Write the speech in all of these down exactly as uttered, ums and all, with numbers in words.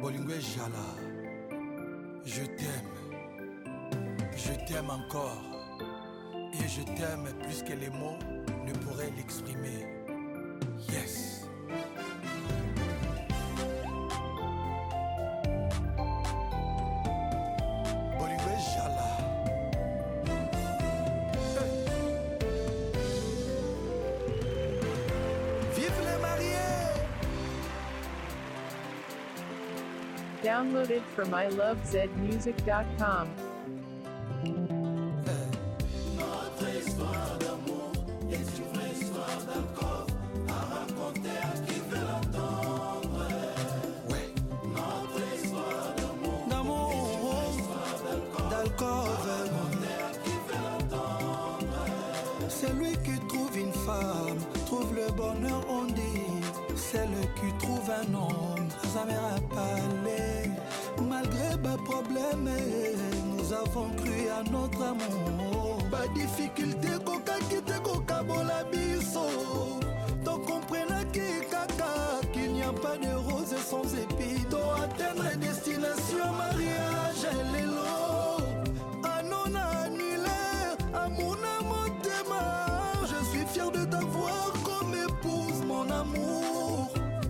Bolingo Jala, je t'aime, je t'aime encore, et je t'aime plus que les mots ne pourraient l'exprimer. Yes. Bolingo Jala. Downloaded from I love zed music dot com. Notre histoire d'amour est une vraie histoire d'alcool à raconter à qui veut l'entendre. Ouais. Notre histoire d'amour D'amour, est une vraie histoire d'alcool à raconter à qui veut l'entendre. Celui qui trouve une femme trouve le bonheur, on dit. Celle qui trouve un homme, ça m'ira parler. Malgré mes problèmes, nous avons cru à notre amour. Pas difficulté, coca quitte coca bola biso. Donc comprenez qui caca, qu'il n'y a pas de roses sans épis. Doit atteindre destination, mariage, les lots. Anon annulaire, amour na motema. Je suis fier de t'avoir comme épouse, mon amour.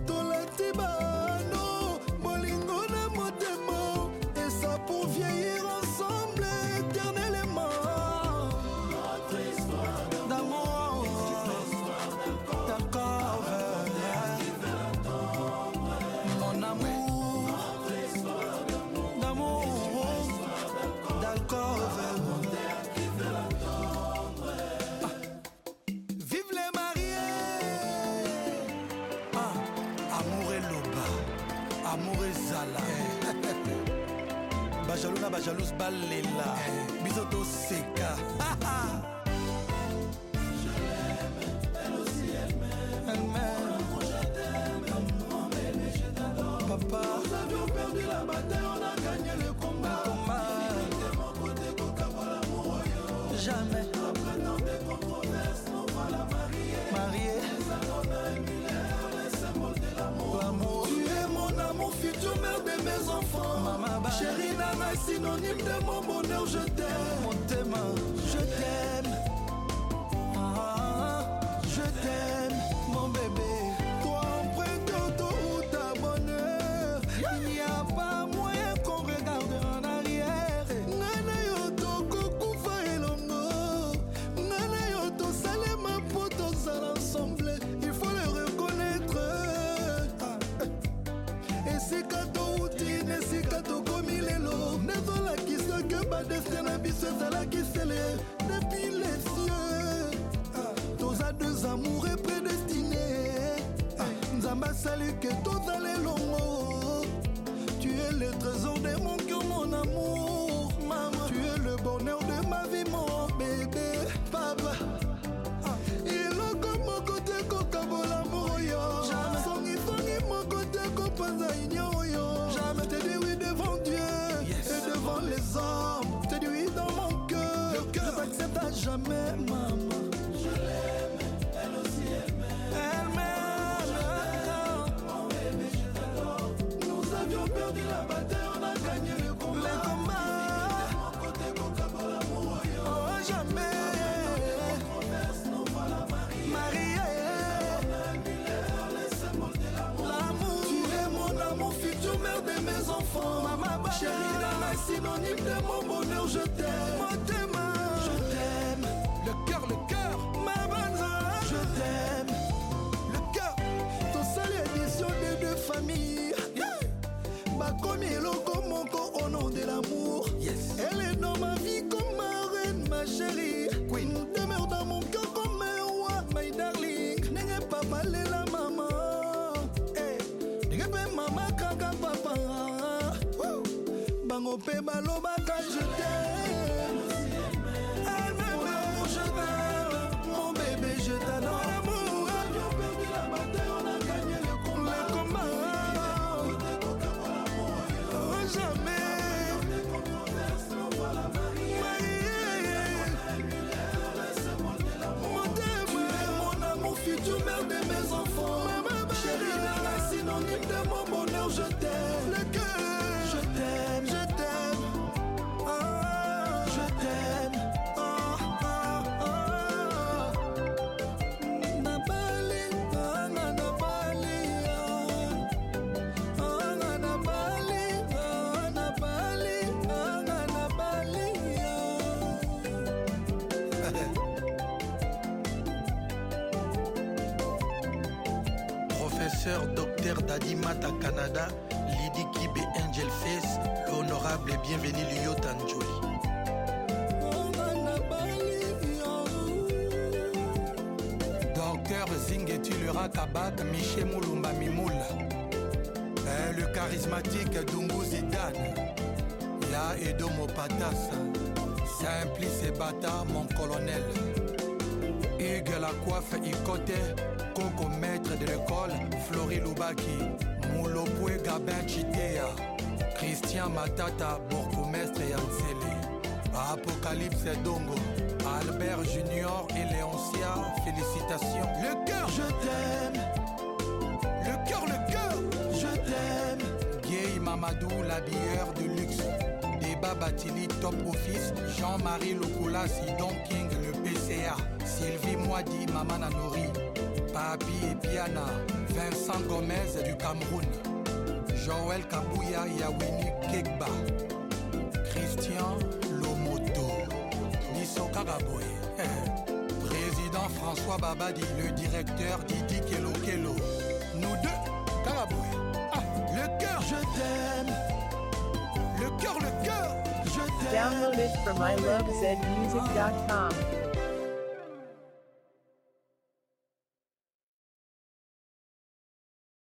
Vieillir ensemble éternellement. Notre histoire d'amour, d'accord, mon amour, Notre histoire d'amour d'amour, d'accord. Vive les mariés. Ah, amour et loba, amour et zala. Bajalou na bajalous balela, bizoto seka. Je l'aime, elle aussi elle m'aime. Elle m'aime, Moi je t'aime, mon bébé je t'adore. papa, Nous avions perdu la bataille, on a gagné le combat. combat, De mon côté, coca voilà mon royaume. jamais Après tant de controverses, nous voilà mariés. marié. Les arômes émulaires, les symboles de l'amour. L'amour, Tu es mon amour, futur mère de mes enfants. Maman, bah. Chérie Nana, synonyme de mon bonheur, je t'aime. mon thème, je t'aime. Ah, je t'aime, mon bébé. Toi emprunté autoroute à bonheur. Il n'y a pas moyen qu'on regarde en arrière. Nana yo toko kufa elongo. Nana yo to salema poto zala ensemble. Il faut le reconnaître. Et si kato uti, ne si kato komi lelo. Nezola ki se que ba destin na biso zala ki sele. Depuis les cieux. Tous à deux amoureux prédestinés. Nzamba salut que tous allez longo. Tu es le trésor de mon cœur, mon amour. Maman, tu es le bonheur de ma vie, mon bébé. Papa, il est comme mon côté, coca-bola, mon yo. Songi, songi, mon côté, copanza, igno, yo. Jamais te dis oui devant Dieu et devant les hommes. Te dis oui dans mon cœur. Je t'accepte à jamais, maman. Je l'aime, elle aussi elle m'aime. Elle m'aime, Mon bébé, je t'adore. Nous avions perdu la bataille, on a gagné le combat. le combat, De mon côté, coca-bola, mon royaume. oh jamais Controverse, nous voilà mariés. marié. Les symboles de l'amour. L'amour, Tu es mon amour, futur mère de mes enfants. Maman, bah. Chérie Nana, synonyme de mon bonheur, je t'aime. mon thème, Je t'aime, Le cœur, le cœur, ma bonne, je t'aime. le cœur. Ton seul édition de deux familles. Bakomi eloko moko au nom de l'amour. Yes. Elle est dans ma vie comme ma reine, ma chérie. Queen. Demeure dans mon cœur comme un roi, my darling. N'est pas parler la maman. Eh, n'est pas maman kaka papa. Woo. Bango pe baloba ka je t'aime. elle Mon amour, je t'aime. Mon bébé, je t'adore. L'amour, avions perdu la bataille, on a gagné le combat. le combat, oh jamais Les controverses, nous voilà mariés. marié. Mon thème, Tu es mon amour, futur mère de mes enfants. Chérie Nana, synonyme de mon bonheur, je t'aime. le cœur. professeur docteur Dadimata Canada, Lydie Kibe Angel Face, l'honorable et bienvenu Lyotan Jolie. Docteur Zingetulura Kabak, Miché Moulumba Mimoula, euh, le charismatique Dungu Zidane, Ya Edomo Patas, Simplice et Bata, mon colonel. Hugues la coiffe Ikote, Coco maître de l'école, Flori Lubaki, Moulopoué Gabin Chitea, Christian Matata, bourgmestre Yansele, Apocalypse Dongo, Albert Junior et Léoncia, félicitations. Le cœur, je t'aime. Le cœur, le cœur, je t'aime. Gay Mamadou, l'habilleur de luxe. Débat Batili, top office. Jean-Marie Lukula, Sidon King, le P C A. Sylvie Moadi, Maman Nouri. Papi et Piana. Vincent Gomez du Cameroun. Joël Kabouya, Yawini Kekba. Christian Lomoto. Nisso Karaboy. Président François Babadi, le directeur Didi Kelo Kelo. Nous deux, Karaboy. Ah, le cœur, je t'aime. Le cœur, le cœur, je t'aime. Download it from I love Z music dot com.